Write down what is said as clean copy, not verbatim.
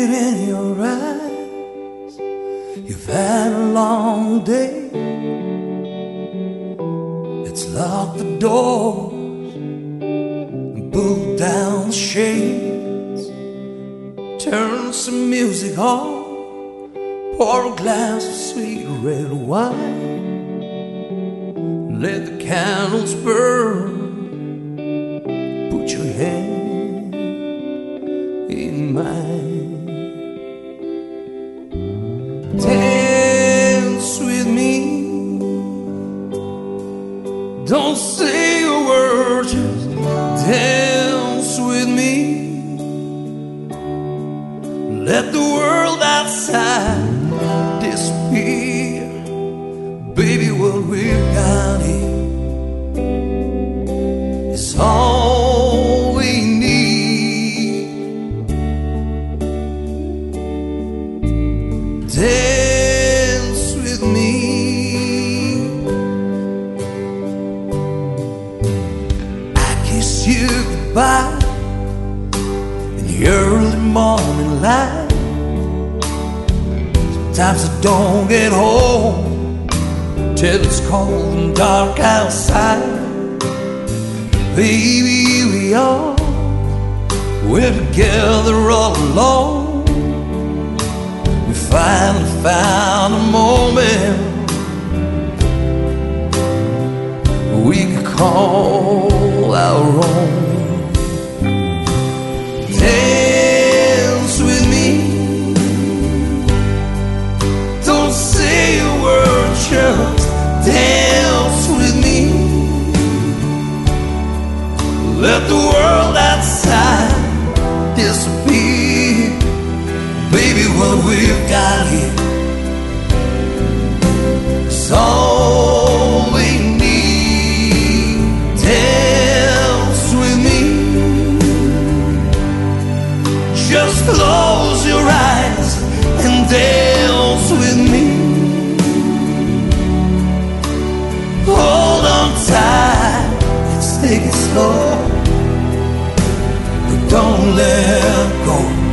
it in your eyes. You've had a long day. Let's lock the doors and pull down the shades. Turn some music on. Pour a glass of sweet red wine. Let the candles burn. Put your hand in mine. Dance with me. Don't say a word, just dance with me. Let the world outside disappear. Baby, what we've got here is all we need. Dance with me. I kiss you goodbye in the early morning light. Sometimes I don't get home till it's cold and dark outside. Baby, we're together all alone. We finally found a moment we could call our own. Dance with me. Don't say a word, just dance with me. Let the world outside disappear. Baby, what we've got here is all we need. Dance with me. Just close your eyes and dance with me. Hold on tight, let's take it slow, but don't let go.